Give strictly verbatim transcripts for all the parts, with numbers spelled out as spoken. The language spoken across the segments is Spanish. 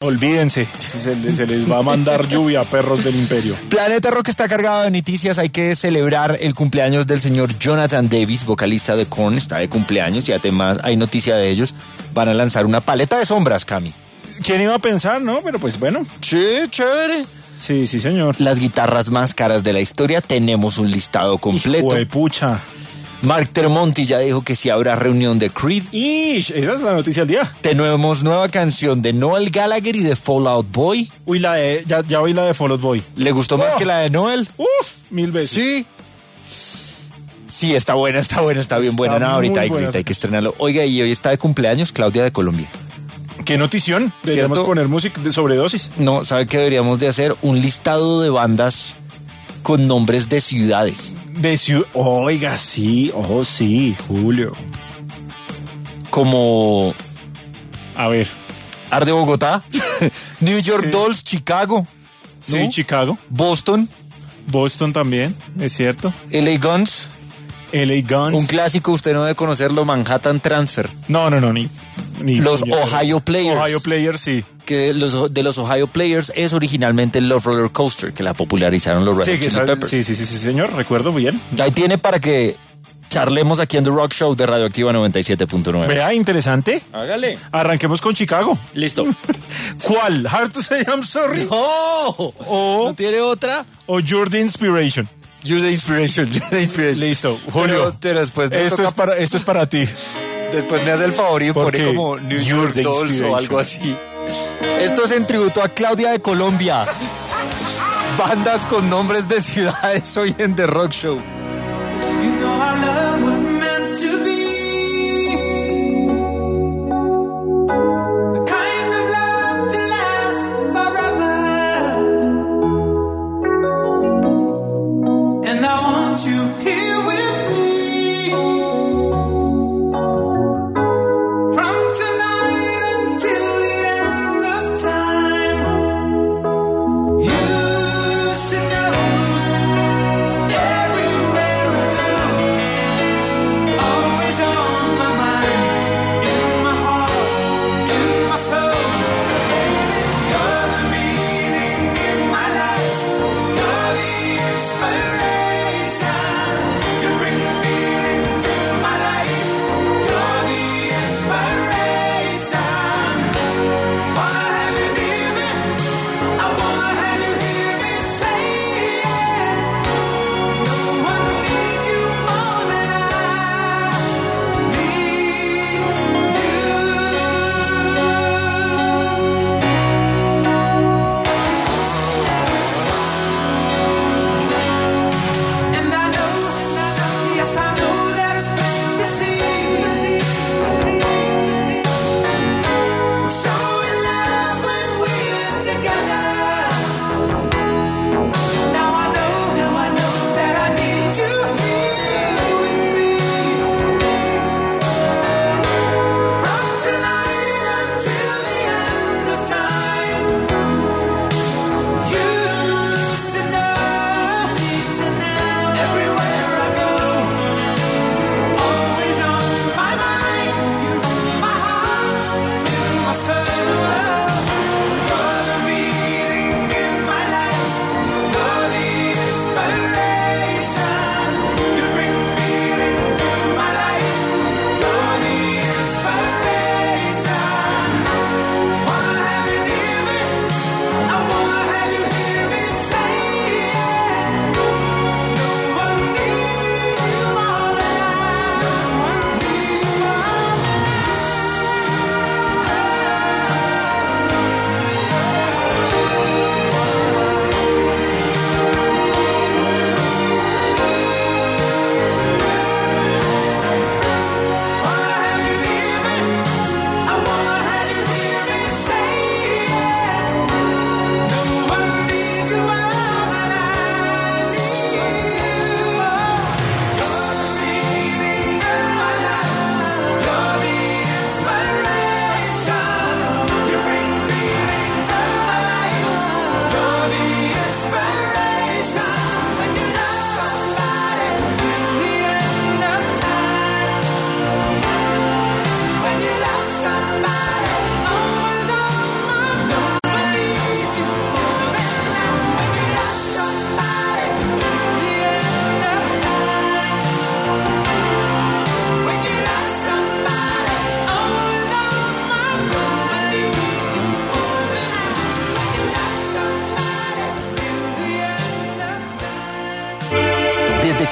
Olvídense, se les, se les va a mandar lluvia a perros del imperio. Planeta Rock está cargado de noticias. Hay que celebrar el cumpleaños del señor Jonathan Davis, vocalista de Korn. Está de cumpleaños y además hay noticia de ellos. Van a lanzar una paleta de sombras, Cami. ¿Quién iba a pensar, no? Pero pues bueno. Sí, chévere. Sí, sí, señor. Las guitarras más caras de la historia. Tenemos un listado completo. Hijo de pucha. Mark Tremonti ya dijo que sí habrá reunión de Creed. Ish, esa es la noticia del día. Tenemos nueva canción de Noel Gallagher y de Fall Out Boy. Uy, la de, ya, ya oí la de Fall Out Boy. ¿Le gustó más Oh. que la de Noel? Uf, mil veces. Sí. Sí, está buena, está buena, está bien buena. Está No, ahorita, hay, buena. ahorita hay que estrenarlo. Oiga, y hoy está de cumpleaños Claudia de Colombia. ¿Qué notición? Deberíamos ¿Cierto? poner música de sobredosis. No, ¿sabe qué deberíamos de hacer? Un listado de bandas con nombres de ciudades. De ciudad. Oiga, sí, oh, sí, Julio. Como A ver. Ar de Bogotá, New York Sí. Dolls, Chicago, Sí, ¿no? Chicago. Boston, Boston también, es cierto. L A Guns, L A Guns. un clásico, usted no debe conocerlo, Manhattan Transfer. No, no, no, ni. ni Los ni- Ohio Players. Ohio Players, sí. Que los, de los Ohio Players es originalmente el Love Roller Coaster, que la popularizaron los Red Sí, Hot que Chili sabe- Peppers. sí, sí, sí, sí, señor, recuerdo bien. Ahí tiene para que charlemos aquí en The Rock Show de Radioactiva noventa y siete punto nueve. Vea, interesante. Hágale. Arranquemos con Chicago. Listo. ¿Cuál? ¿Hard to Say I'm Sorry? ¡Oh! O, ¿No tiene otra? o You're the Inspiration. You're the inspiration, you're the inspiration. Listo, Julio. Pero, pero después, me Esto toca- es, para, esto es para ti. después me hace el favor y ¿Por pone qué? como New You're York the Dolls o inspiration. algo así. Esto es en tributo a Claudia de Colombia. Bandas con nombres de ciudades hoy en The Rock Show. You know our love was meant to be the kind of love to last forever. And I want you here with me from tonight until the end of time. You should know every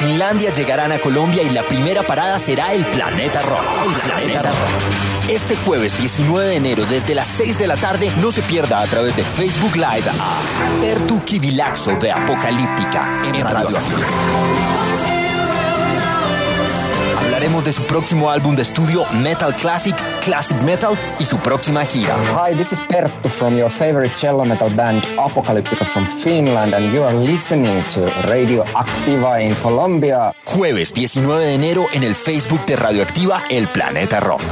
Finlandia llegarán a Colombia y la primera parada será el Planeta Rock. El Planeta Rock. Este jueves diecinueve de enero desde las seis de la tarde no se pierda a través de Facebook Live a Pertu Kivilaxo de Apocalíptica en Radio Activa. Hablaremos de su próximo álbum de estudio Metal Classic, Classic Metal y su próxima gira. Hi, this is Perttu from your favorite cello metal band Apocalyptica from Finland and you are listening to Radio Activa in Colombia. Jueves diecinueve de enero en el Facebook de Radioactiva, El Planeta Rock.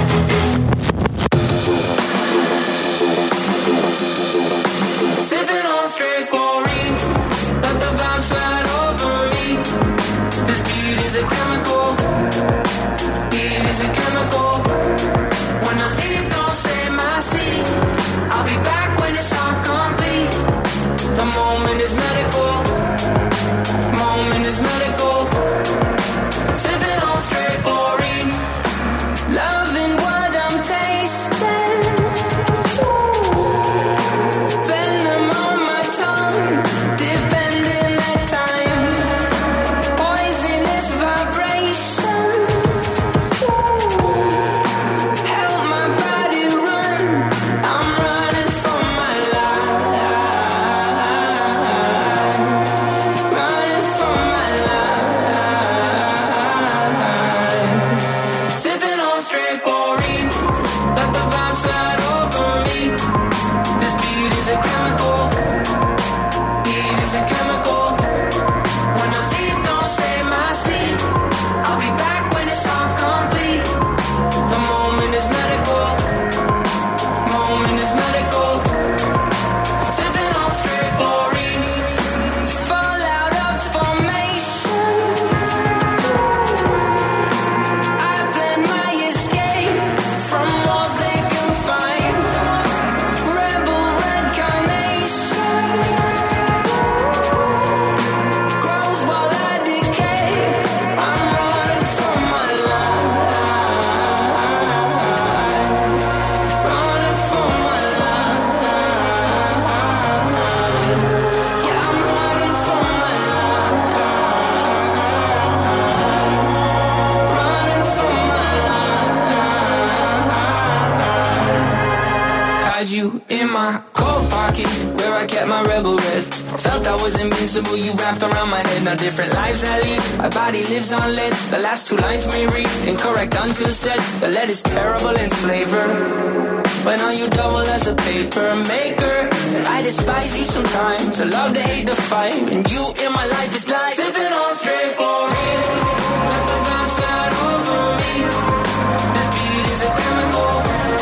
You wrapped around my head, now different lives I lead. My body lives on lead. The last two lines may read incorrect until said. The lead is terrible in flavor. When are you double as a paper maker? I despise you sometimes. I love to hate the fight. And you in my life is like sipping on straight chlorine. Let the vibes slide over me. This beat is a chemical.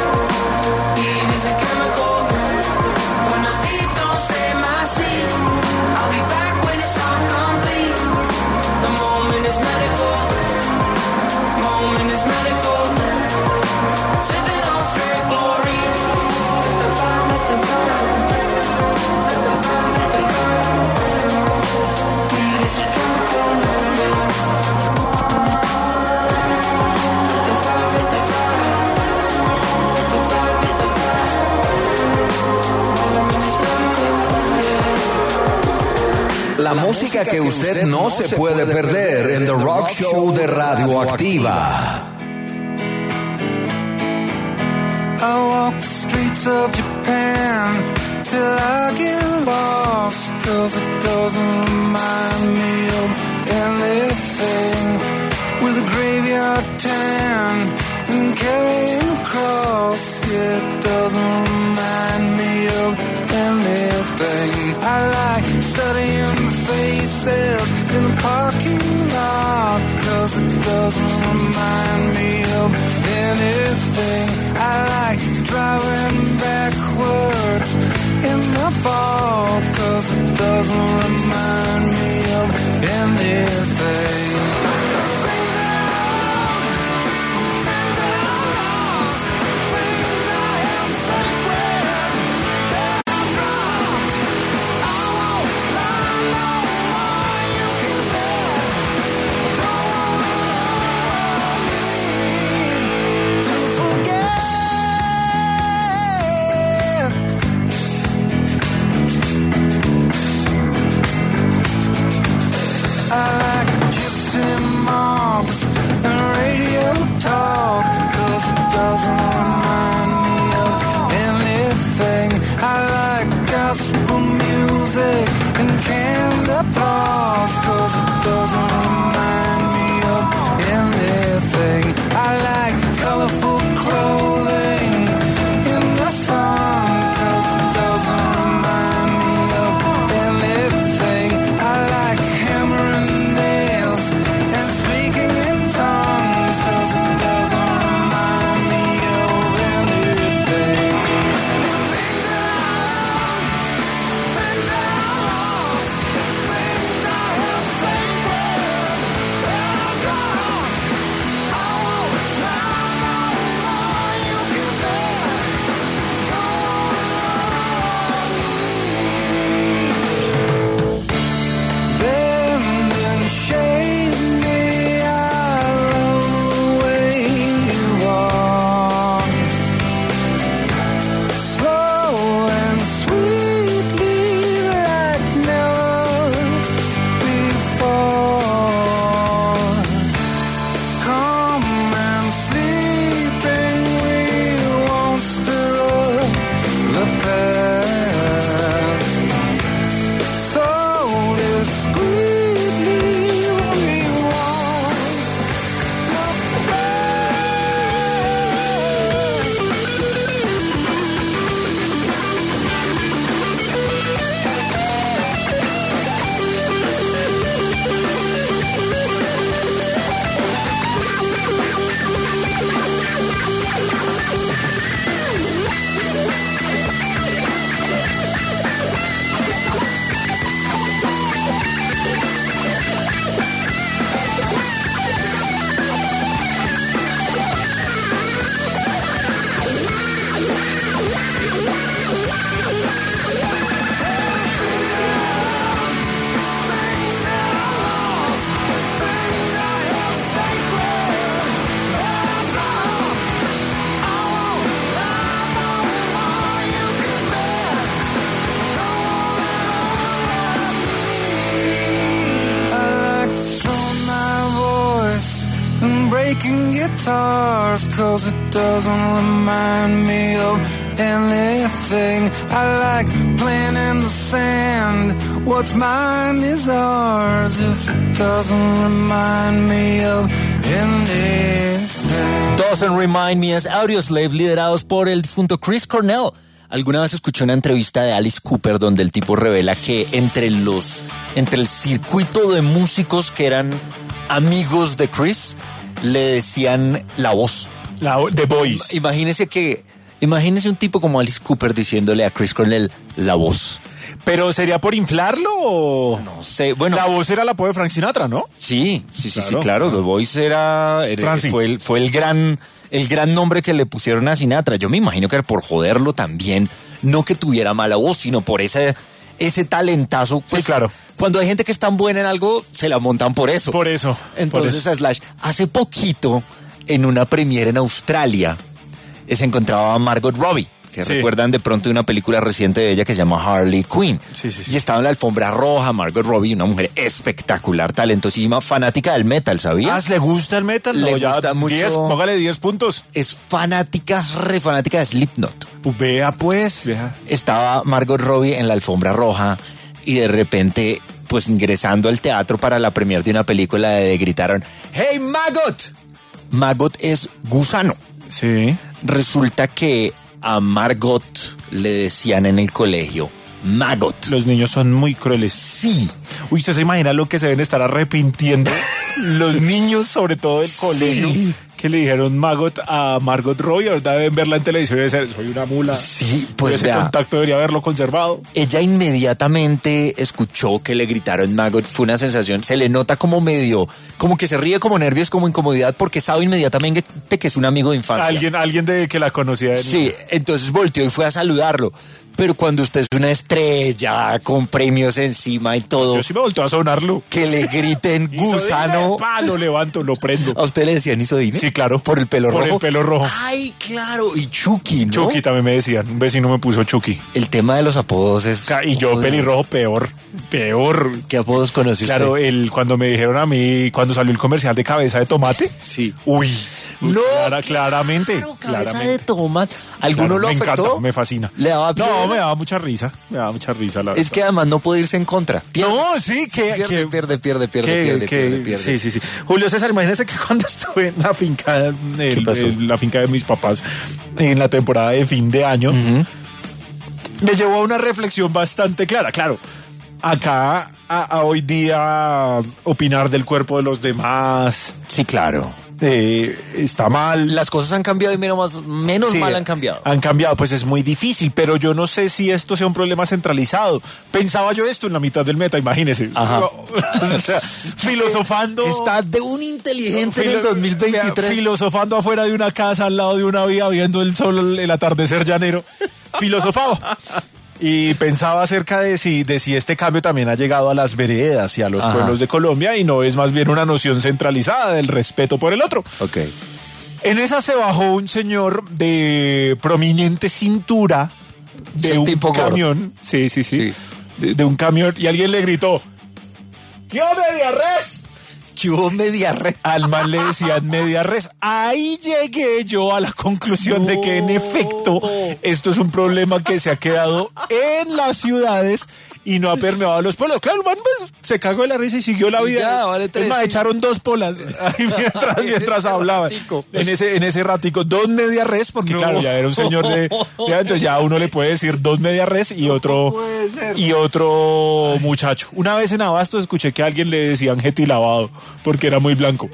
Beat is a chemical. When I leave, don't say my seat. I'll be back when it's all complete. The moment is medical. Moment is medical. Sipping on straight chlorine. Let the vibe, let the vibe. Let the vibe, let the vibe. Weed is a chemical. Let the vibe, let the vibe. Let the vibe, let the vibe. Moment is medical. La música que usted no se puede perder en The Rock Show de Radioactiva. I walk the streets of Japan till I get lost, cause it doesn't remind me of anything. With a graveyard tan and carrying a cross, yeah, it doesn't remind me of anything. I like studying faces in the parking lot, cause it doesn't remind me of anything. I like driving backwards in the fall, cause it doesn't remind me of anything. making guitars, cause it doesn't remind me of anything. I like playing in the sand, what's mine is ours, if it doesn't remind me of anything. Doesn't Remind Me es Audioslave, liderados por el difunto Chris Cornell. Alguna vez escuché una entrevista de Alice Cooper donde el tipo revela que entre los entre el circuito de músicos que eran amigos de Chris le decían la voz. La The Voice. Imagínese que imagínese un tipo como Alice Cooper diciéndole a Chris Cornell la voz. ¿Pero sería por inflarlo o...? No sé, bueno... La voz era la apodo de Frank Sinatra, ¿no? Sí, sí, sí, claro. sí, claro. The Voice era... era fue, el, fue el gran el gran nombre que le pusieron a Sinatra. Yo me imagino que era por joderlo también. No que tuviera mala voz, sino por ese, ese talentazo. Pues, sí, claro. Cuando hay gente que es tan buena en algo, se la montan por eso. Por eso. Entonces, por eso. Slash, hace poquito, en una premiere en Australia, se encontraba a Margot Robbie. Que sí. Recuerdan de pronto una película reciente de ella que se llama Harley Quinn. Sí, sí, sí. Y estaba en la alfombra roja, Margot Robbie, una mujer espectacular, talentosísima, fanática del metal, ¿sabías? ¿Ah, le gusta el metal? Le no, ya gusta mucho. diez, póngale diez puntos. Es fanática, re fanática de Slipknot. Pues vea pues, vea. Estaba Margot Robbie en la alfombra roja y de repente, pues ingresando al teatro para la premiere de una película, le gritaron, ¡Hey, Maggot! Maggot es gusano. Sí. Resulta que a Margot le decían en el colegio Maggot. Los niños son muy crueles. Sí. Uy, ¿usted se imagina lo que se deben estar arrepintiendo? Los niños, sobre todo del colegio, sí. Que le dijeron Maggot a Margot Robbie, ahorita deben verla en televisión y decir, soy una mula. Sí, pues ese vea, contacto debería haberlo conservado. Ella inmediatamente escuchó que le gritaron Maggot, fue una sensación, se le nota como medio, como que se ríe, como nervios, como incomodidad, porque sabe inmediatamente que es un amigo de infancia. Alguien, alguien de que la conocía de Sí, niño. entonces volteó y fue a saludarlo. Pero cuando usted es una estrella con premios encima y todo, yo sí me volteo a sonarlo. Que le griten gusano. Pa, lo levanto, lo prendo. ¿A usted le decían Isodine? Sí, claro. ¿Por el pelo Por rojo? Por el pelo rojo. Ay, claro. Y Chucky, ¿no? Chucky también me decían. Un vecino me puso Chucky. El tema de los apodos es... Y yo, joder. Pelirrojo, peor. Peor. ¿Qué apodos conoce usted? Claro, el, cuando me dijeron a mí, cuando salió el comercial de cabeza de tomate. Sí. Uy. No, clara, claramente. Claro, cabeza claramente. de tomate. ¿Alguno claro, lo me afectó? encanta, me fascina. ¿Le daba piedra? No, me daba mucha risa. Me daba mucha risa, la verdad. Es que además no puede irse en contra. Pierde. No, sí, que... Pierde, que, pierde, pierde, pierde, que, pierde, que, pierde, pierde. Sí, sí, sí. Julio César, imagínese que cuando estuve en la finca, el, el, la finca de mis papás, en la temporada de fin de año, uh-huh. me llevó a una reflexión bastante clara. Claro, acá, a, a hoy día, opinar del cuerpo de los demás... Sí, claro. Eh, está mal. Las cosas han cambiado y menos, menos sí, mal han cambiado. Han cambiado, pues es muy difícil, pero yo no sé si esto sea un problema centralizado. Pensaba yo esto en la mitad del meta, imagínese. Ajá. O sea, filosofando. Está de un inteligente filo, en el dos mil veintitrés. Filosofando afuera de una casa, al lado de una vía, viendo el sol, el atardecer llanero. Filosofaba. Y pensaba acerca de si, de si este cambio también ha llegado a las veredas y a los Ajá. pueblos de Colombia y no es más bien una noción centralizada del respeto por el otro. Ok. En esa se bajó un señor de prominente cintura de sí, un tipo camión. Sí, sí, sí. sí. De, de un camión y alguien le gritó: ¿qué media res? ¿Qué hubo media res? Al man le decían media res. Ahí llegué yo a la conclusión no. de que en efecto esto es un problema que se ha quedado en las ciudades y no ha permeado a los pueblos. Claro, el man pues, se cagó de la risa y siguió la vida. Ya, vale, es más, echaron dos polas ahí mientras, mientras hablaban. En ese, en ese ratico, dos media res, porque no. claro, ya era un señor de... Ya, entonces ya uno le puede decir dos media res y otro, y otro muchacho. Una vez en Abasto escuché que a alguien le decían jetilabado porque era muy blanco.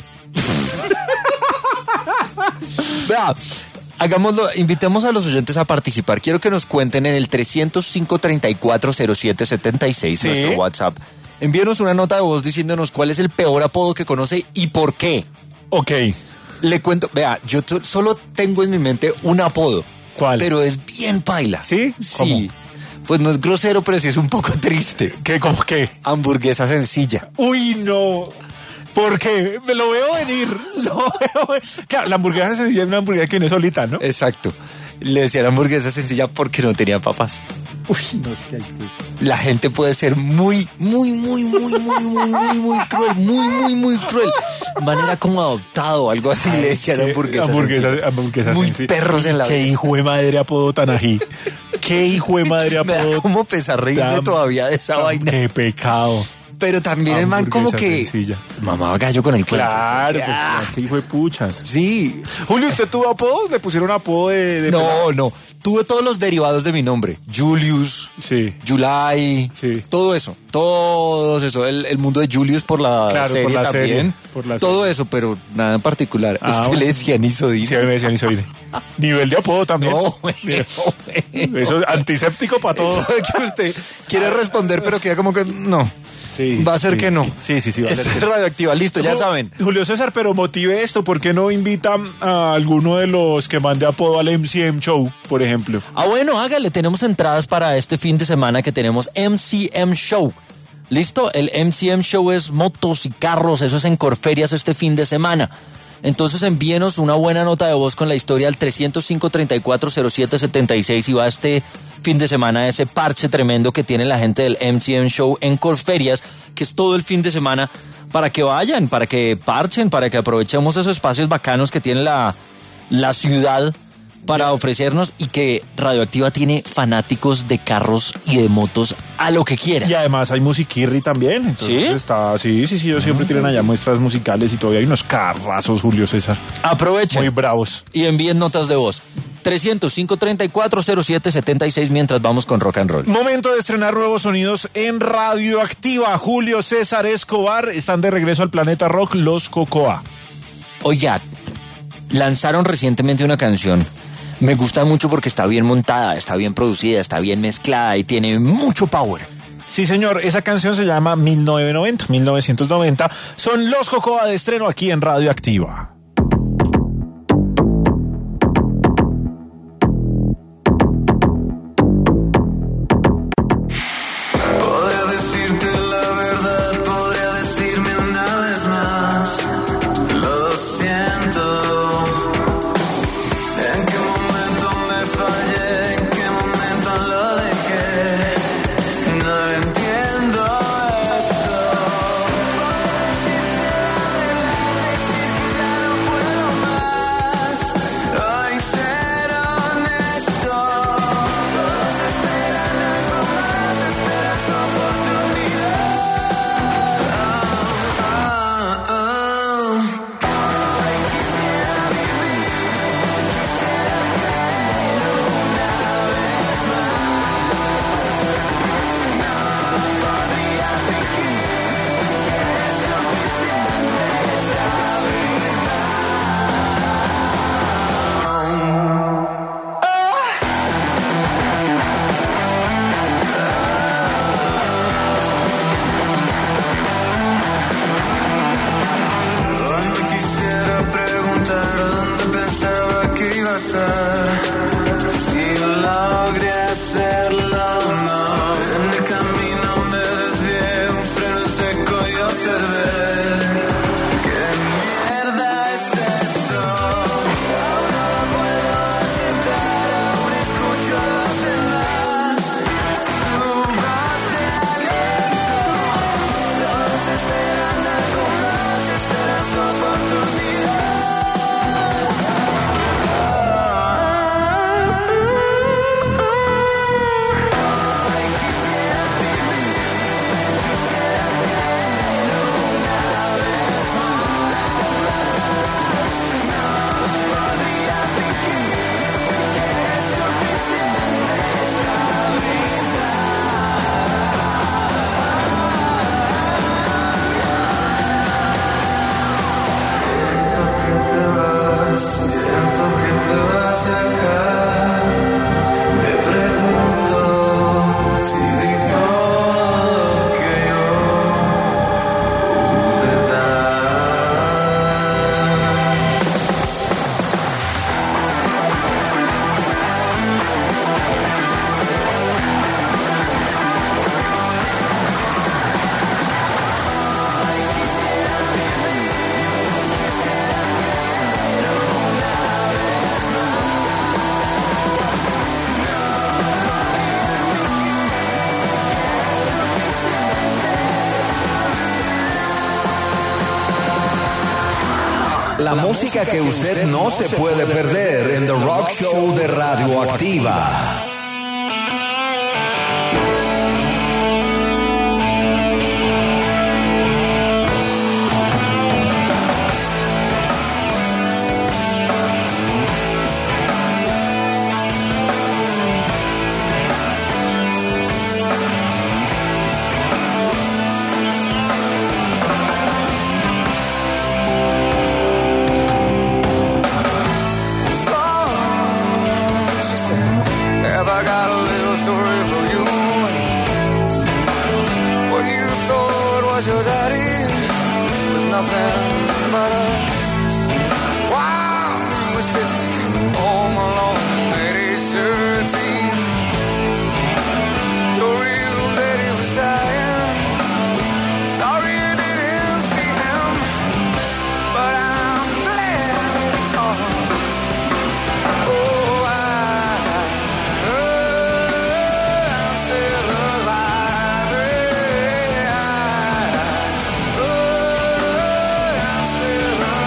Vea, hagámoslo, invitemos a los oyentes a participar. Quiero que nos cuenten en el trescientos cinco, treinta y cuatro, cero siete, setenta y seis, ¿sí? Nuestro WhatsApp. Envíenos una nota de voz diciéndonos cuál es el peor apodo que conoce y por qué. Ok. Le cuento, vea, yo t- solo tengo en mi mente un apodo. ¿Cuál? Pero es bien paila. ¿Sí? ¿Cómo? Sí. Pues no es grosero, pero sí es un poco triste. ¿Qué? ¿Cómo qué? Hamburguesa sencilla. Uy, no. ¿Por qué? Me lo veo venir. Lo veo venir. Claro, la hamburguesa sencilla es una hamburguesa que no es solita, ¿no? Exacto. Le decían hamburguesa sencilla porque no tenía papas. Uy, no sé. La gente puede ser muy, muy, muy, muy, muy, muy, muy, muy cruel. Muy, muy, muy cruel. man era como adoptado, algo así, le decían hamburguesa. Hamburguesa, hamburguesa Muy sencilla. perros en la Qué vida. hijo de madre apodo tan ají. Qué hijo de madre Me da apodo. como pesar reírme tan- todavía de esa vaina. Qué pecado. Pero también el man como Hamburguesa que sencilla. mamaba gallo con el cuento. Claro, Porque, pues ah, qué hijo de puchas. sí. Julio, ¿usted tuvo apodos? ¿Le pusieron apodo de, de No, pelado? no. Tuve todos los derivados de mi nombre. Julius, Sí. July, Sí. todo eso. Todo eso. El, el mundo de Julius por la Claro, serie por la también. serie, por la todo serie. eso, pero nada en particular. Ah, ¿Usted bueno. le decían Isodin? Sí, a mí me decían Isoide. Nivel de apodo también. No, güey, no, Eso es antiséptico para todo. Eso que usted quiere responder, pero queda como que no. Sí, Va a ser sí. que no. Sí, sí, sí, va a ser Esta que es no. Radioactiva, listo, ya saben. Julio César, pero motive esto. ¿Por qué no invitan a alguno de los que mande apodo al M C M Show, por ejemplo? Ah, bueno, hágale, tenemos entradas para este fin de semana que tenemos M C M Show. ¿Listo? El M C M Show es motos y carros, eso es en Corferias este fin de semana. Entonces envíenos una buena nota de voz con la historia al tres cero cinco, treinta y cuatro, cero siete, setenta y seis y va este fin de semana ese parche tremendo que tiene la gente del M C M Show en Corferias, que es todo el fin de semana, para que vayan, para que parchen, para que aprovechemos esos espacios bacanos que tiene la, la ciudad para ofrecernos y que Radioactiva tiene fanáticos de carros y de motos a lo que quiera. Y además hay musiquirri también. Entonces ¿Sí? Está, sí, sí, sí. Ellos siempre tienen allá muestras musicales y todavía hay unos carrazos, Julio César. Aprovechen. Muy bravos. Y envíen notas de voz. tres cero cero, cinco tres cuatro, cero siete siete seis mientras vamos con rock and roll. Momento de estrenar nuevos sonidos en Radioactiva. Julio César Escobar están de regreso al Planeta Rock, Los Cocoa. Oiga, lanzaron recientemente una canción. Me gusta mucho porque está bien montada, está bien producida, está bien mezclada y tiene mucho power. Sí, señor, esa canción se llama mil novecientos noventa. mil novecientos noventa. Son Los Cocoa de estreno aquí en Radioactiva. Podría decirte la verdad, podría decirme una vez más. Lo siento. ¿En qué momento me fallé? ¿En qué momento lo dejé? No entiendo esto. Podría decirte la verdad, decir que ya no música que usted no se puede perder en The Rock Show de Radioactiva. Alive.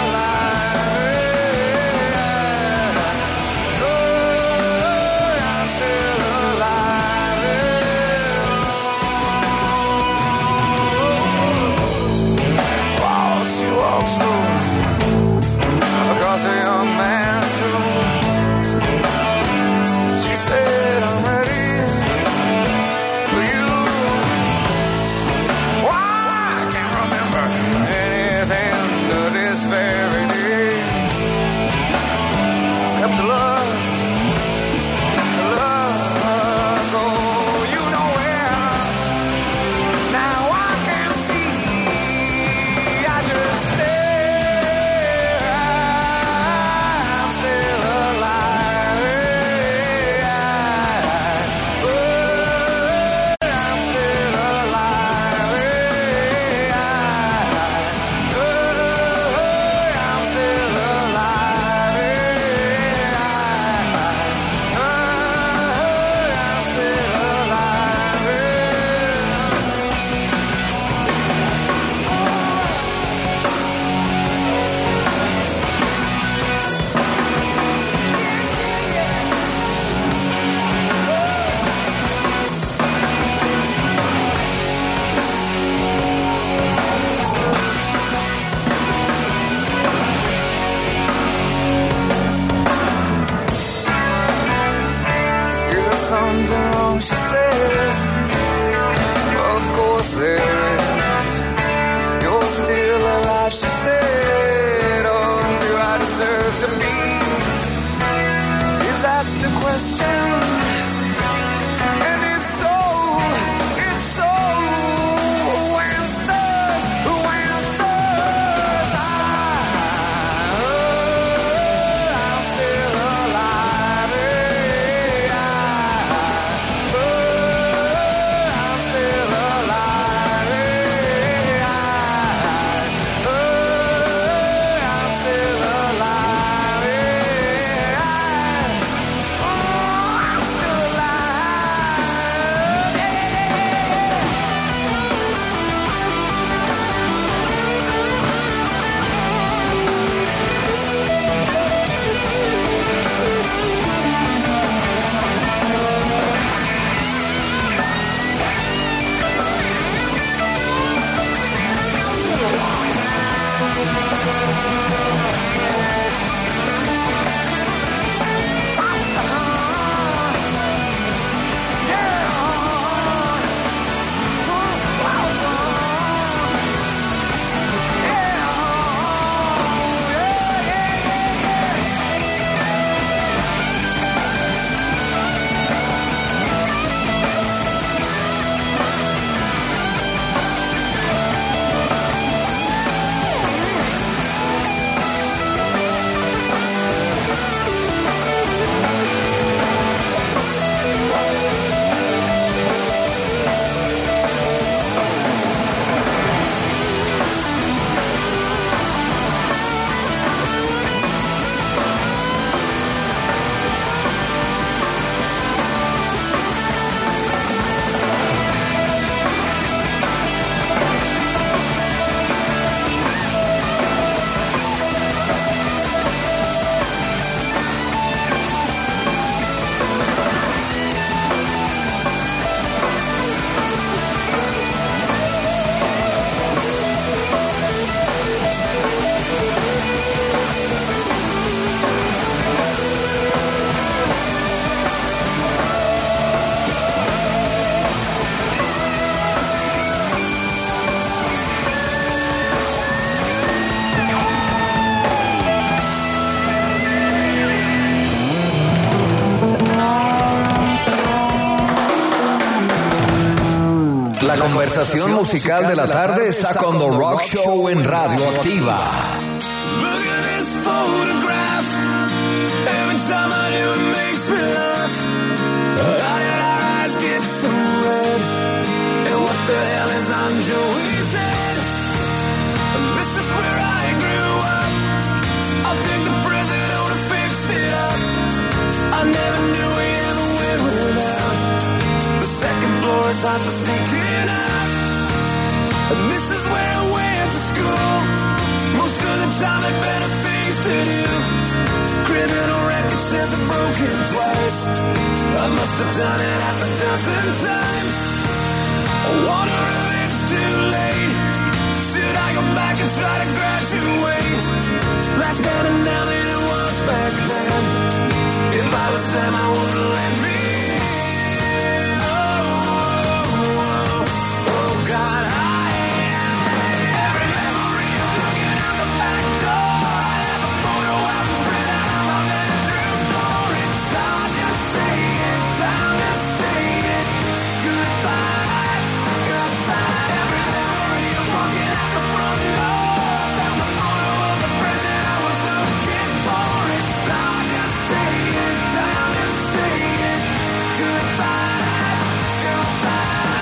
La conversación musical de la tarde está con The Rock Show en Radio Activa. Look at this photograph. Every time I do it makes me laugh. How did our eyes get so red? And what the hell is on Joey's head? And this is where I grew up. I think the president would have fixed it up. I never knew we ever went without. The second floor is hot for sneaking out. And this is where I went to school. Most of the time I better things to do. Criminal record says I'm broken twice. I must have done it half a dozen times. I wonder if it's too late. Should I go back and try to graduate? Life's better now than it was back then. If I was them, I wouldn't let me in. Oh, oh, oh, oh God, I every memory of looking out the back door. I have a photo of a print out of my bedroom door. It's hard to say it, time to say it. Goodbye, goodbye. Every memory of walking out the front door. Found the photo of the present I was looking for. It's hard to say it, time to say it. Goodbye, goodbye.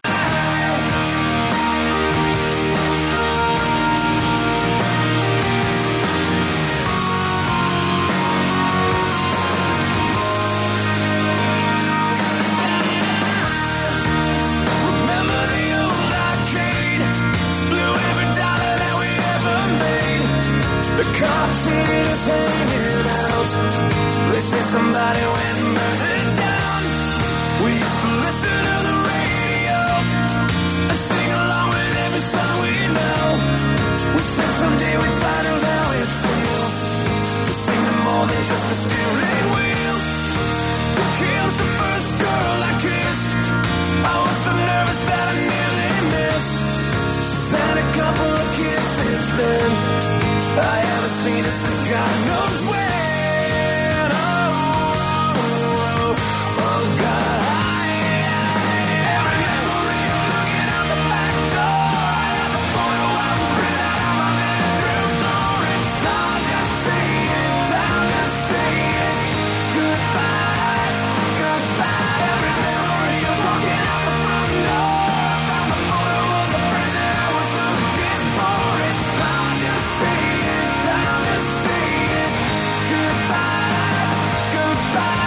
Remember the old arcade? Blew every dollar that we ever made. The cops seen us hanging out. They say somebody went and burned it down. We used to listen to the radio and sing along with every song we know. We said someday we'd find out how it feels to sing to more than just a steering wheel. Here comes the first girl I kissed. I was so nervous that I nearly missed. She's had a couple of kids since then. I haven't seen her since God knows when. Oh, oh, oh, oh God, I every memory of looking out the back door. I have a photo of a print out of my bedroom door. It's hard to say it, time to say it. Goodbye, goodbye. Every memory of walking out the front door. Found the photo of the present I was looking for. It's hard to say it, time to say it. Goodbye, goodbye.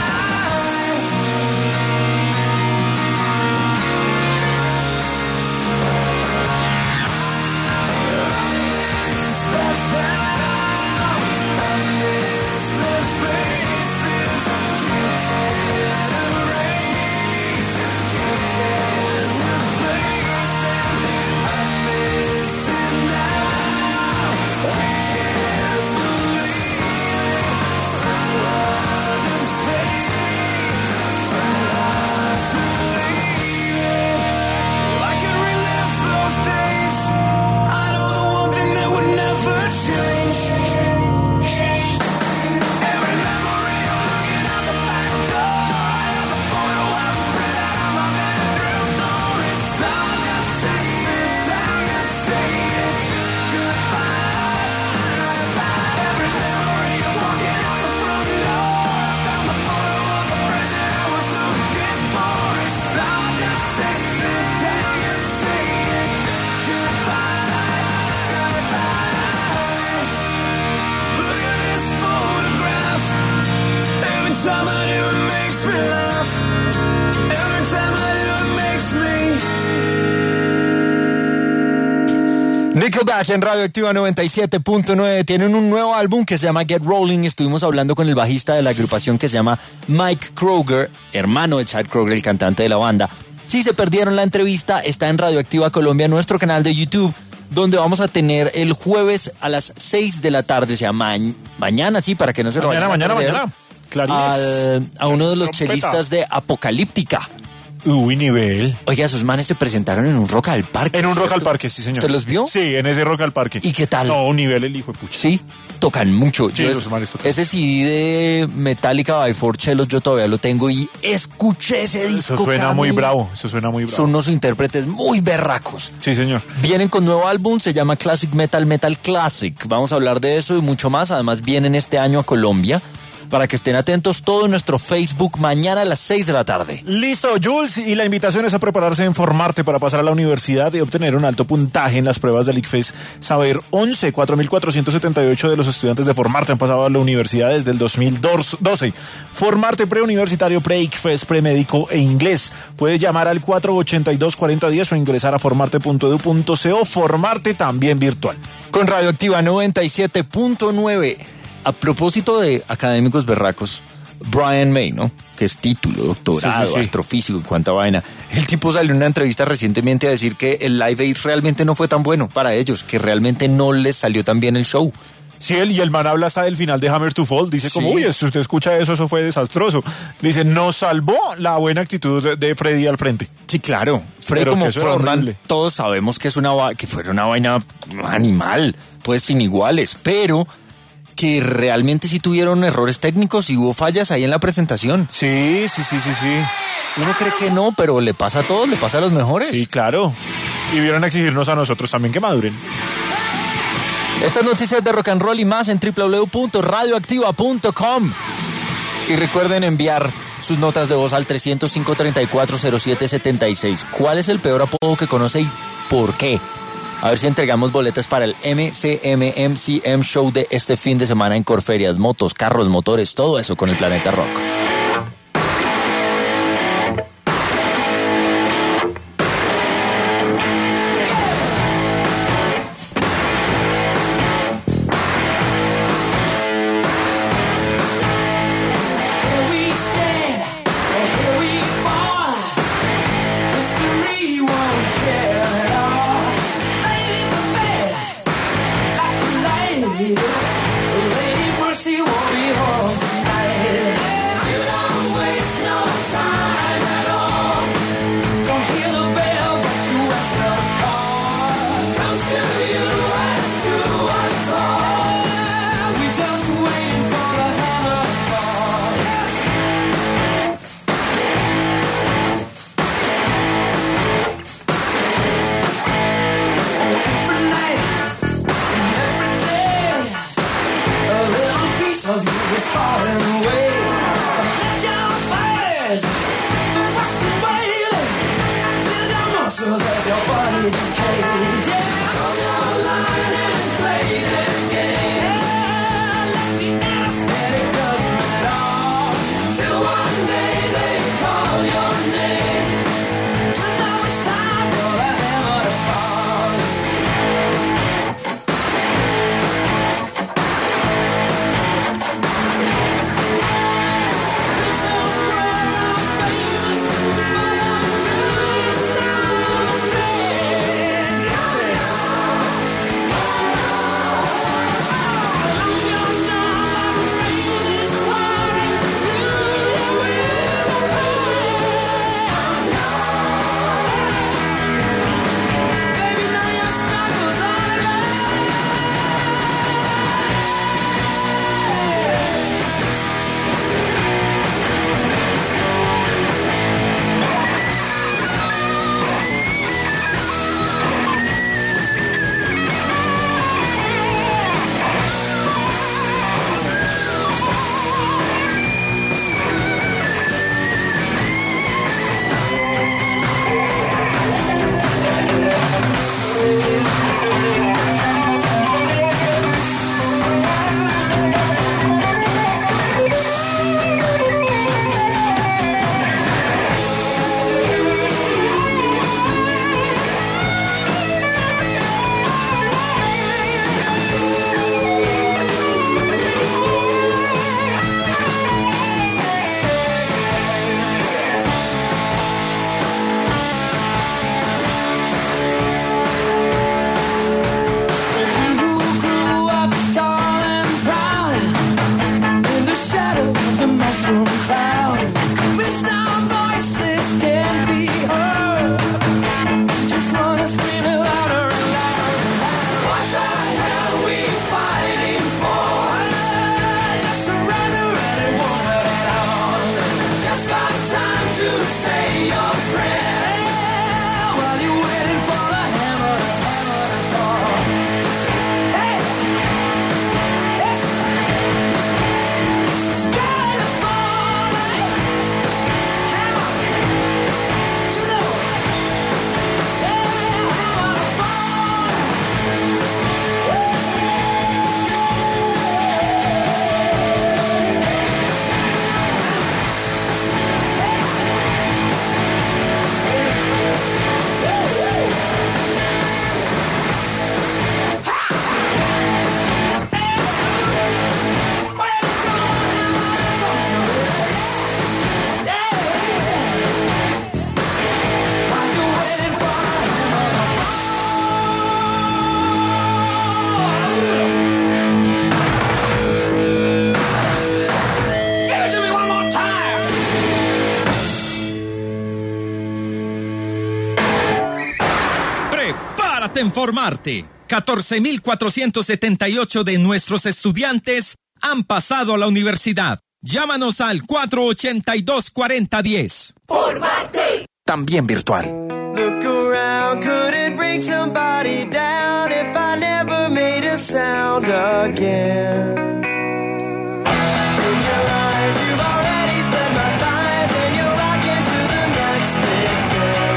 It's that time. I miss the faces you can't erase, you can't replace them. I miss it now. I can't believe it. So hard to stay, so hard to leave it. I can relive those days. I know the one thing that would never change. Every memory of looking out the back door. I have a photo of a print out of my bedroom door. It's hard to say it, time to say it. Goodbye, goodbye. Every memory of walking out the front door. Found the photo of the present I was looking for. It's hard to say it, time to say it. Goodbye, goodbye. Look at this photograph. Every time I do it makes me laugh. Every time I do it makes me. Nickelback en Radio Activa noventa y siete punto nueve tienen un nuevo álbum que se llama Get Rolling. Estuvimos hablando con el bajista de la agrupación que se llama Mike Kroger, hermano de Chad Kroger, el cantante de la banda. Si se perdieron la entrevista, está en Radio Activa Colombia, nuestro canal de YouTube, donde vamos a tener el jueves a las seis de la tarde, o sea, ma mañana, sí, para que no se lo Mañana, vayan a mañana, perder, mañana. Clarines. al- a uno de los Trompeta. chelistas de Apocalíptica. Uy, nivel. Oiga, esos manes se presentaron en un Rock al Parque. En un ¿cierto? Rock al Parque, sí, señor. ¿Usted los vio? Sí, en ese Rock al Parque. ¿Y qué tal? No, un nivel el hijo de pucha. Sí, tocan mucho. Sí, Yo esos es- manes tocan. ese C D de Metallica by Four Chelos yo todavía lo tengo y escuché ese disco. Eso suena muy Camilo. bravo, eso suena muy bravo. Son unos intérpretes muy berracos. Sí, señor. Vienen con nuevo álbum, se llama Classic Metal Metal Classic. Vamos a hablar de eso y mucho más. Además vienen este año a Colombia. Para que estén atentos, todo en nuestro Facebook mañana a las seis de la tarde. Listo, Jules, y la invitación es a prepararse en Formarte para pasar a la universidad y obtener un alto puntaje en las pruebas del ICFES Saber once. cuatro mil cuatrocientos setenta y ocho de los estudiantes de Formarte han pasado a la universidad desde el dos mil doce. Formarte preuniversitario, pre-ICFES, premédico e inglés. Puedes llamar al cuatro ochenta y dos, cuarenta diez o ingresar a formarte punto edu punto co. Formarte también virtual. Con Radioactiva noventa y siete punto nueve. A propósito de académicos berracos, Brian May, ¿no? Que es título, doctorado, Sí, sí, sí. astrofísico y cuánta vaina. El tipo salió en una entrevista recientemente a decir que el Live Aid realmente no fue tan bueno para ellos, que realmente no les salió tan bien el show. Sí, él, y el man habla hasta del final de Hammer to Fall. Dice como, Sí. uy, si usted escucha eso, eso fue desastroso. Dice, nos salvó la buena actitud de, de Freddy al frente. Sí, claro. Freddy Pero como que eso era frontman, horrible. todos sabemos que es una va- que fue una vaina animal, pues sin iguales, pero que realmente sí tuvieron errores técnicos y hubo fallas ahí en la presentación. Sí, sí, sí, sí, sí. Uno cree que no, pero le pasa a todos, le pasa a los mejores. Sí, claro. Y vieron a exigirnos a nosotros también que maduren. Estas noticias de rock and roll y más en doble u doble u doble u punto radioactiva punto com. Y recuerden enviar sus notas de voz al trescientos cinco, treinta y cuatro, cero siete, setenta y seis. ¿Cuál es el peor apodo que conoce y por qué? A ver si entregamos boletas para el M C M M C M Show de este fin de semana en Corferias, motos, carros, motores, todo eso con el Planeta Rock. Here we stand, or here we fall. History won't care at all. Lady for bed, like a lady. Lady mercy won't be home tonight. You don't waste no time at all. Don't hear the bell, but you answer the call. Comes to you as to us all. We just waiting for the hammer to fall. Every night and every day, a little piece of you is falling away. Let your fires, the rust and wailing, build your muscles as your body decays. Yeah, hold your line and play the game. Yeah, let the anesthetic cover it all. Till one day they call your name. And now it's time for the hammer to fall. Famous, but I'm truly so sad. Prepárate en formarte. catorce mil cuatrocientos setenta y ocho de nuestros estudiantes han pasado a la universidad. Llámanos al cuatro ochenta y dos cuarenta diez. ¡Formarte! También virtual. Look around, could it bring somebody down if I never made a sound again? In your eyes, you've already spent my thighs, and you're rocking to the next big thing.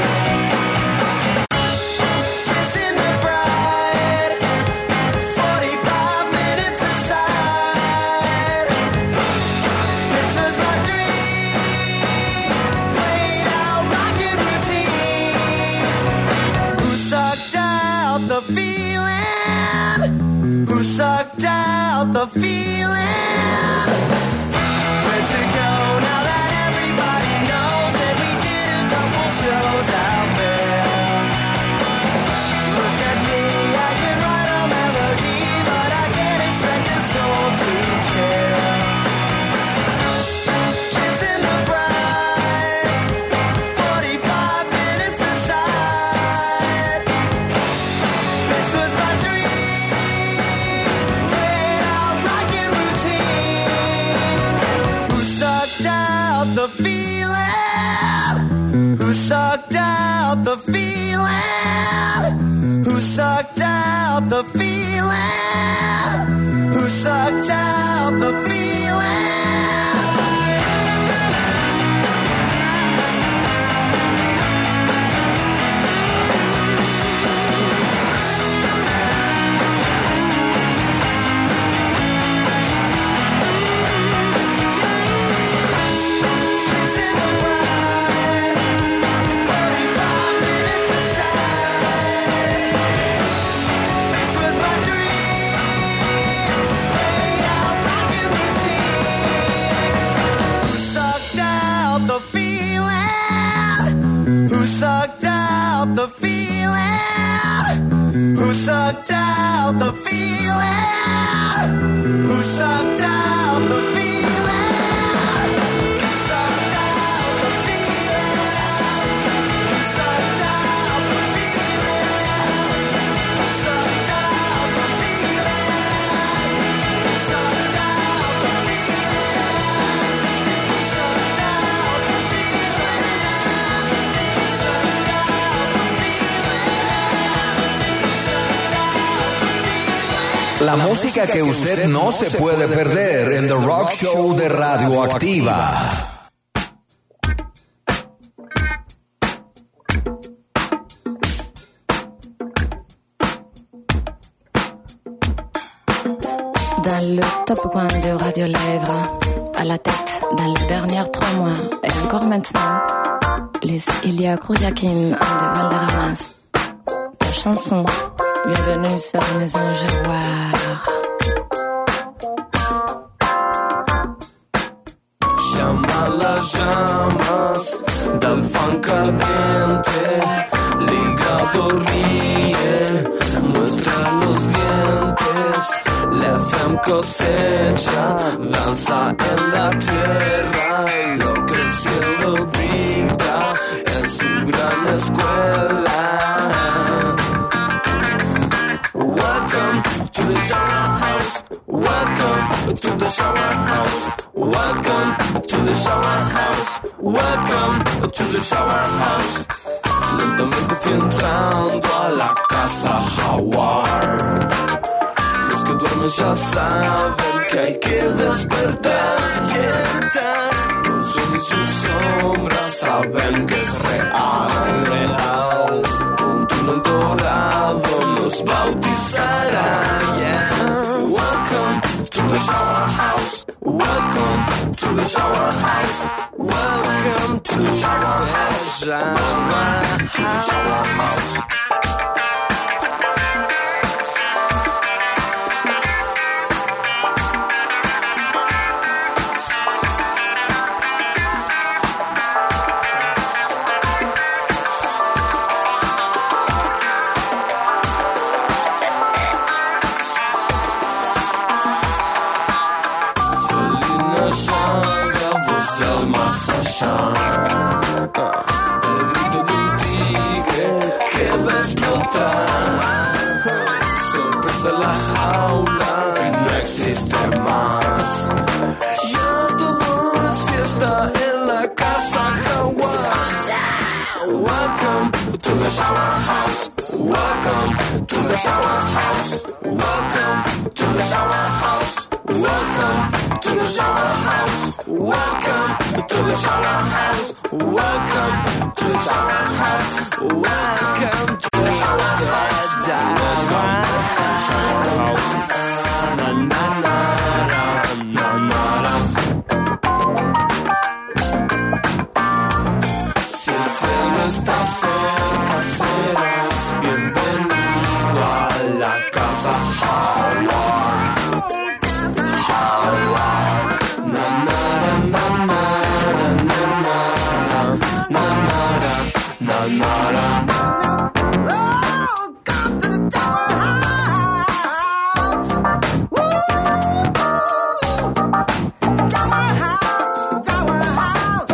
Kissing the bride, forty-five minutes aside. This was my dream, played out rockin' routine. Who sucked out the feeling? Who sucked out the feeling? Where'd you go now that everybody knows that we did a couple shows out there? Look at me, I can write a melody, but I can't expect a soul to care. Kissing the bride, forty-five minutes aside. This was my dream, played out rockin' routine. Who sucked out the feeling? Who sucked out the feeling? Who sucked out the feeling? Who sucked out the feeling? Kissing the bride, forty-five minutes aside. This was my dream, played out rockin' routine. Who sucked out the feeling? Who sucked out the feeling? Who sucked out the feeling? Who sucked out the feeling? Who sucked out the feeling? Who sucked out the feeling? Who sucked out the feeling? Who sucked out the feeling? Who sucked out the La música que usted no se puede perder en The Rock Show de Radioactiva. Dans le top one de Radio Lèvres, à la tête dans les derniers trois mois et encore maintenant, les Ilya Kouriakin de Valderramas. La chanson Bienvenue sur la maison Jaguar. Llama las llamas del funk ardiente, ligado ríe, muestra los dientes, la femme cosecha, danza en la tierra y lo que el cielo dicta en su gran escuela. Welcome to the shower house. Welcome to the shower house. Welcome to the shower house. Welcome to the shower house. Lentamente fui entrando a la casa Jaguar. Los que duermen ya saben que hay que despertar. Los sueños y sus sombras saben que es real, real. Un túnel dorado nos bautizará. Yeah. Welcome to the shower house. Welcome to the shower house. Welcome to the shower house. Welcome to the shower house. El grito de un tigre que va a explotar. the shower house. Welcome to the shower house. Welcome to the shower house. Welcome to the shower house. Welcome to the shower house. Welcome to the shower house. Welcome to the shower house. Na na na na na na. Si el cielo está cerca, serás bienvenido a la casa Howard. Howard. Na na na na na na na na na na na. Welcome to the Tower House. Woo! Tower House, Tower House.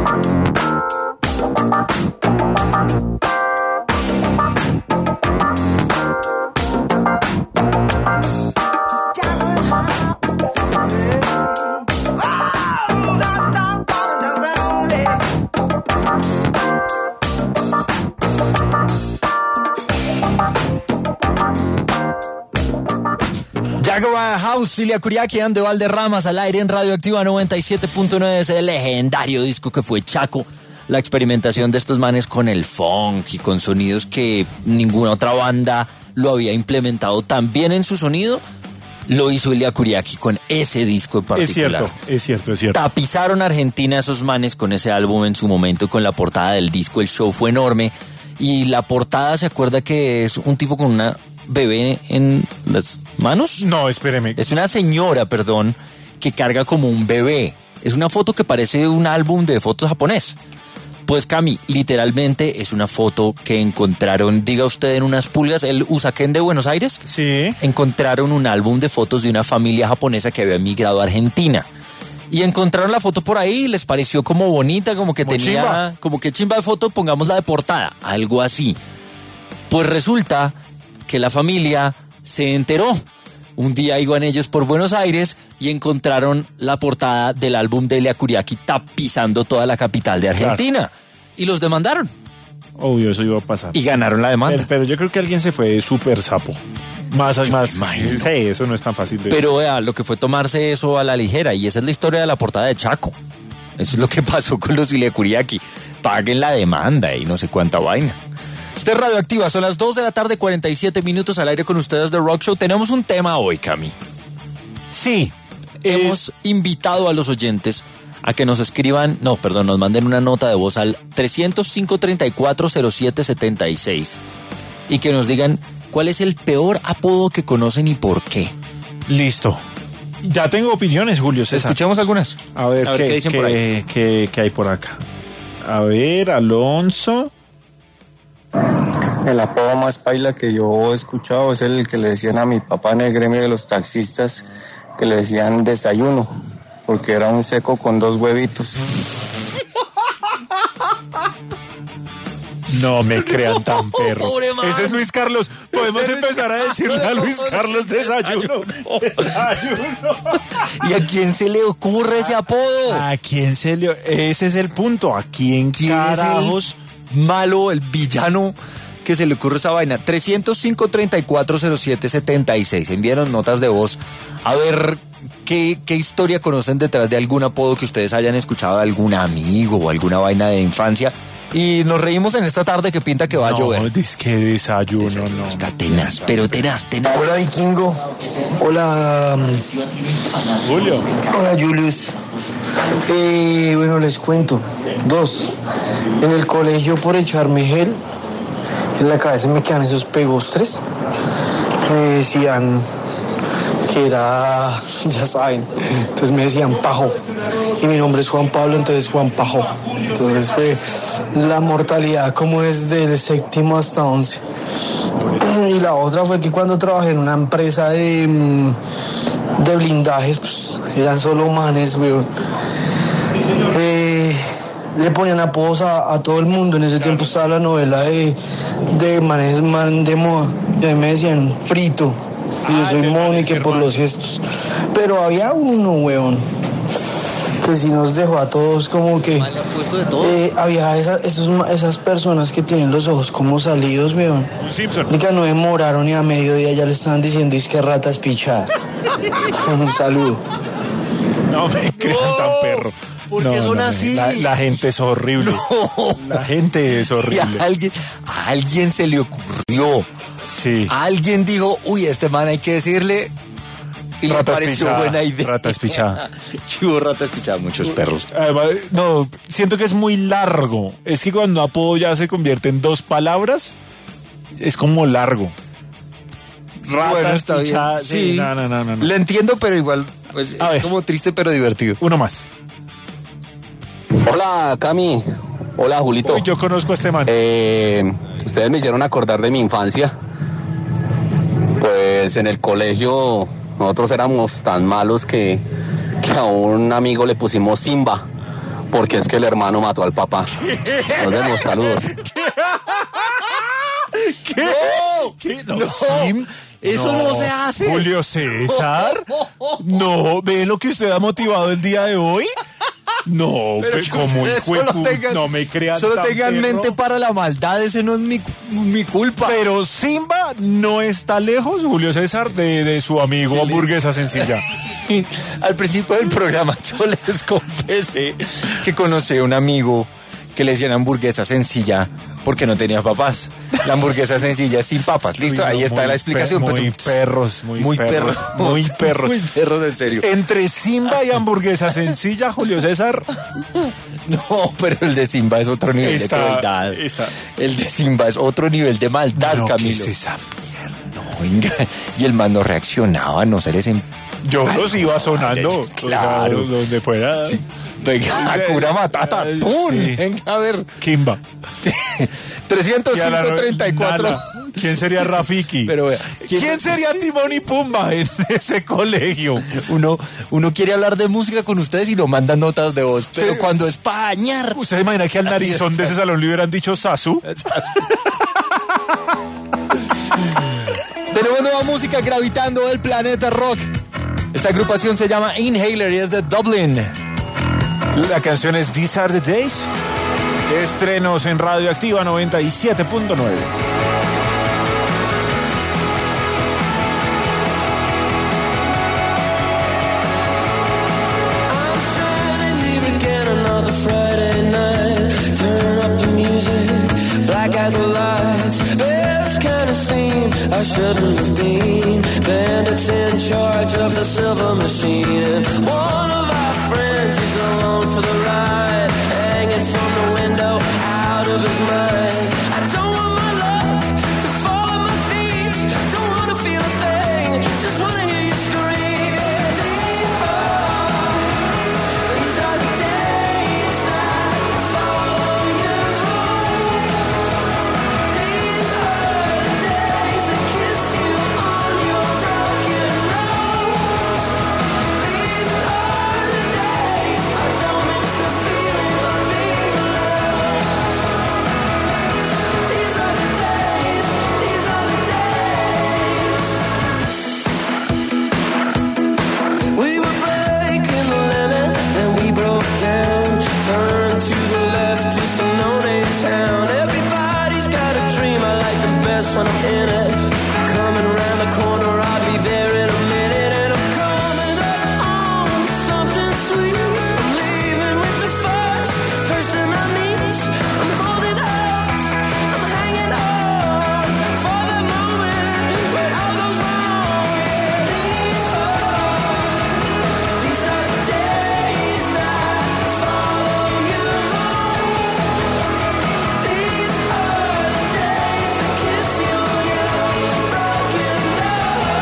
Jaguar House, Cilia Curiaki, and de Valderramas al aire en Radioactiva noventa y siete punto nueve, ese legendario disco que fue Chaco. La experimentación de estos manes con el funk y con sonidos que ninguna otra banda lo había implementado tan bien en su sonido, lo hizo Cilia Curiaki con ese disco en particular. Es cierto, es cierto, es cierto. Tapizaron Argentina esos manes con ese álbum en su momento, con la portada del disco. El show fue enorme y la portada, ¿se acuerda que es un tipo con una bebé en las manos? No, espéreme. Es una señora, perdón, que carga como un bebé. Es una foto que parece un álbum de fotos japonés. Pues Cami, literalmente es una foto que encontraron, diga usted, en unas pulgas, el Usaquén de Buenos Aires. Sí. Encontraron un álbum de fotos de una familia japonesa que había migrado a Argentina. Y encontraron la foto por ahí, les pareció como bonita, como que como tenía, chimba. como que chimba de foto, pongámosla de portada, algo así. Pues resulta que la familia se enteró. Un día iban ellos por Buenos Aires y encontraron la portada del álbum de Cilia Curiaki tapizando toda la capital de Argentina. Claro. Y los demandaron. Obvio, eso iba a pasar. Y ganaron la demanda. Pero, pero yo creo que alguien se fue súper sapo. Más, yo más. Sí, eso no es tan fácil de Pero vea, lo que fue tomarse eso a la ligera. Y esa es la historia de la portada de Chaco. Eso es lo que pasó con los Cilia Curiaki. Paguen la demanda y no sé cuánta vaina. Usted Radioactiva, son las dos de la tarde, cuarenta y siete minutos al aire con ustedes de Rock Show. Tenemos un tema hoy, Cami. Sí. Hemos eh... invitado a los oyentes a que nos escriban, no, perdón, nos manden una nota de voz al tres cero cinco, treinta y cuatro, cero siete setenta y seis y que nos digan cuál es el peor apodo que conocen y por qué. Listo. Ya tengo opiniones, Julio César. Escuchemos algunas. A ver, a ver qué, qué dicen qué, por ahí. Qué, qué hay por acá. A ver, Alonso. El apodo más paila que yo he escuchado es el que le decían a mi papá en el gremio de los taxistas, que le decían desayuno, porque era un seco con dos huevitos. No me crean tan perro. Ese es Luis Carlos. Podemos empezar a decirle a Luis Carlos desayuno. Desayuno. ¿Y a quién se le ocurre ese apodo? ¿A quién se le...? Ese es el punto. ¿A quién carajos? Malo, el villano que se le ocurre esa vaina. tres cero cinco, treinta y cuatro, cero siete setenta y seis. Envíanos notas de voz a ver qué, qué historia conocen detrás de algún apodo que ustedes hayan escuchado de algún amigo o alguna vaina de infancia. Y nos reímos en esta tarde que pinta que va no, a llover. No, es que desayuno, desayuno no. Está tenaz, pero tenaz, tenaz. Hola, Vikingo. Hola, Julio. Hola, Julius. Eh, bueno, les cuento. Dos. En el colegio, por echarme gel, en la cabeza me quedan esos pegostres. Me decían que era, ya saben, entonces me decían Pajo. Y mi nombre es Juan Pablo, entonces Juan Pajo. Entonces fue la mortalidad como desde el séptimo hasta once. Y la otra fue que cuando trabajé en una empresa de, de blindajes, pues eran solo manes, weón. Eh, le ponían apodos a, a todo el mundo. En ese tiempo estaba la novela de, de manes man de moda. Y a mí me decían Frito. Y yo soy Mónica por los gestos. Pero había uno, weón, pues sí nos dejó a todos como que eh, había esa, esos, esas personas que tienen los ojos como salidos, weón. Un Simpson. Que no demoraron y a mediodía ya le estaban diciendo es que rata espichada. Un saludo. No me crean No, tan perro. ¿por qué No, son no, así? La, la gente es horrible. No. La gente es Y horrible. a alguien, a alguien se le ocurrió. Sí. A alguien dijo, uy, a este man hay que decirle. Y le Rata pareció espichada, buena idea. rata espichada. Chivo, rata espichada, muchos perros. Además, no, siento que es muy largo. Es que cuando apodo ya se convierte en dos palabras, es como largo. Rata Bueno, está bien. espichada, Sí. sí, no, no, no, no, no. Lo entiendo, pero igual pues, A es ver. como triste pero divertido. Uno más. Hola, Cami. Hola, Julito. Uy, yo conozco a este man. Eh, ustedes me hicieron acordar de mi infancia. Pues en el colegio nosotros éramos tan malos que, que a un amigo le pusimos Simba, porque es que el hermano mató al papá. Nos vemos, saludos. ¿Qué? ¡No! ¿Qué? No, Sim, eso no. se hace. Julio César. No, ¿ve lo que usted ha motivado el día de hoy? No, Pero pe- que como un ustedes juego. solo tengan- No me crean. Solo tan tengan perro. mente para la maldad, ese no es mi, mi culpa. Pero Simba no está lejos, Julio César, de, de su amigo hamburguesa sencilla. Al principio del programa yo les confesé que conocí a un amigo que le decían hamburguesa sencilla porque no tenía papás. La hamburguesa sencilla es sin papas. Listo, Uy, no, ahí está muy la explicación. pe- muy Pero- perros, muy, muy perros, perros. muy perros. Muy perros, en serio. Entre Simba y hamburguesa sencilla, Julio César. No, pero el de Simba es otro nivel Está- de crueldad. está. El de Simba es otro nivel de maldad, No, ¿qué Camilo. es esa? No, venga. Y el man no reaccionaba, no se les... em- Yo Ay, los iba no, sonando. claro. O sea, donde fuera. Sí. Venga, Hakuna Matata, Sí. ¡pum! Venga, a ver. Kimba. trescientos Y a la cinco, no- treinta y cuatro. Nala. ¿Quién sería Rafiki? Pero vea, ¿quién, ¿quién- sería Timón y Pumba en ese colegio? Uno, uno quiere hablar de música con ustedes y no manda notas de voz, pero Sí. cuando es para dañar. ¿Usted se imagina que al narizón de ese salón le hubieran dicho Sasu? Tenemos nueva música gravitando del planeta rock. Esta agrupación se llama Inhaler y es de Dublin. La canción es These Are the Days. Estrenos en Radioactiva noventa y siete punto nueve. Again another Friday night. Turn up the music, black out the lights. Best kind of scene I shouldn't have been. Bandits in charge of the silver machine, and one of our friends is along for the ride, hanging from the window, out of his mind. I don't want my luck to fall at my feet. Don't want to feel a thing. Just want to hear you scream. These are These are the days that follow you home. These are the days that kiss you on your broken nose. These are the days I don't miss the feeling of being loved. These are the days, these are the days. We were breaking the limit, then we broke down. Turned to the left to some no-name town. Everybody's got a dream, I like the best when I'm in it. Coming around the corner, I'll be there in a minute. And I'm coming up on something sweet. I'm leaving with the first person I meet. I'm holding out, I'm hanging on for the moment when all goes wrong. Yeah, these are these are the days that follow you home. These are the days that kiss you on your broken nose.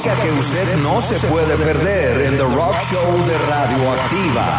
Música que usted no se puede perder en The Rock Show de Radioactiva.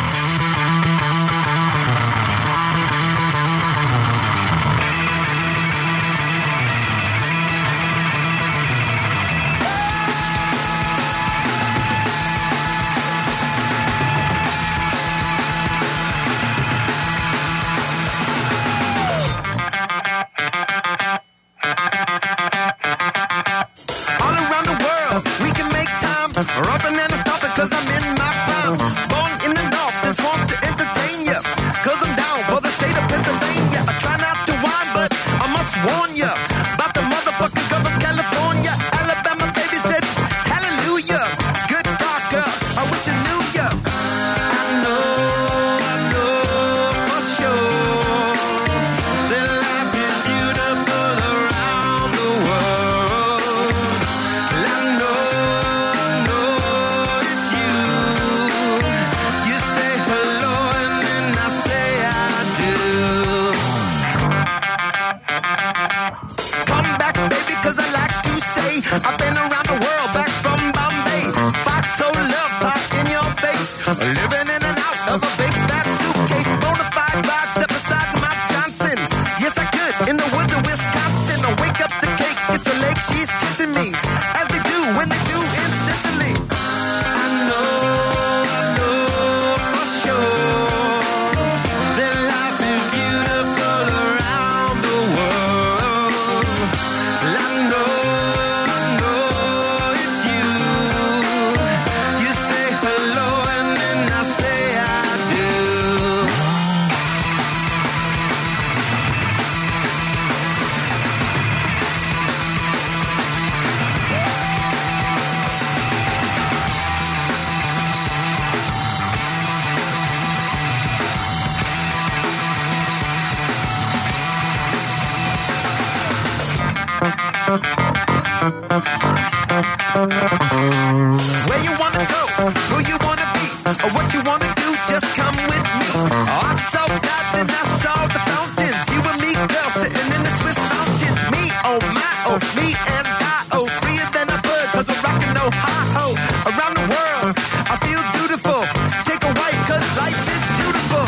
Where you wanna go, who you wanna be, or what you wanna do, just come with me. Oh, I'm so glad that I saw the fountains. You and me, girl, sitting in the Swiss mountains. Me, oh my, oh me and I, oh freer than a bird, cause we're rockin' Ohio. Around the world, I feel beautiful. Take a wife, cause life is beautiful.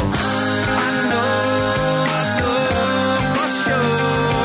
I know, I know for sure.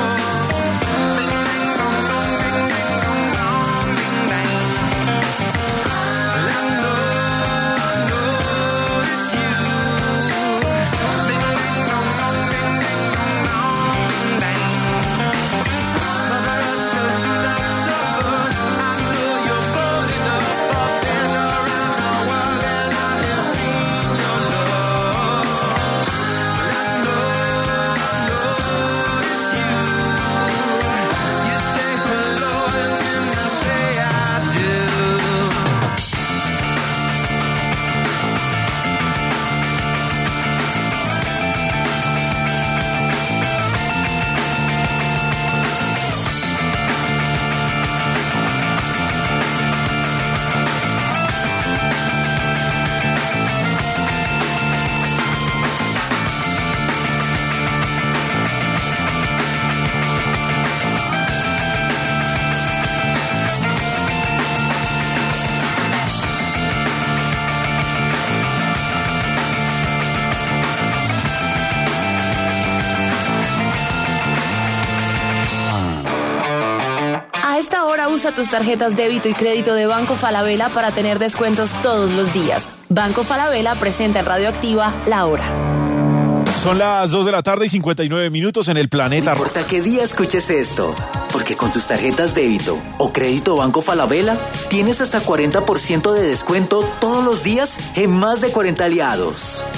Usa tus tarjetas débito y crédito de Banco Falabella para tener descuentos todos los días. Banco Falabella presenta en Radioactiva La Hora. Son las dos de la tarde y cincuenta y nueve minutos en el planeta. No importa qué día escuches esto, porque con tus tarjetas débito o crédito Banco Falabella tienes hasta cuarenta por ciento de descuento todos los días en más de cuarenta aliados.